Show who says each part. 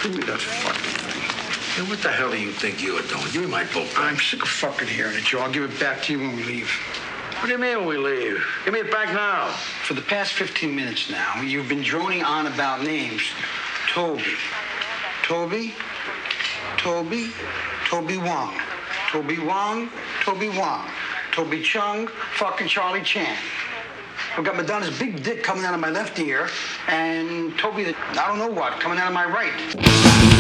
Speaker 1: Give me that fucking thing.
Speaker 2: Hey, what the hell do you think you're doing? Give me my book.
Speaker 1: I'm sick of fucking hearing it, Joe. I'll give it back to you when we leave.
Speaker 2: What do you mean when we leave? Give me it back now.
Speaker 1: For the past 15 minutes now, you've been droning on about names. Toby Wong. Toby Wong. Toby Chung, fucking Charlie Chan. I've got Madonna's big dick coming out of my left ear, and Toby, I don't know what, coming out of my right.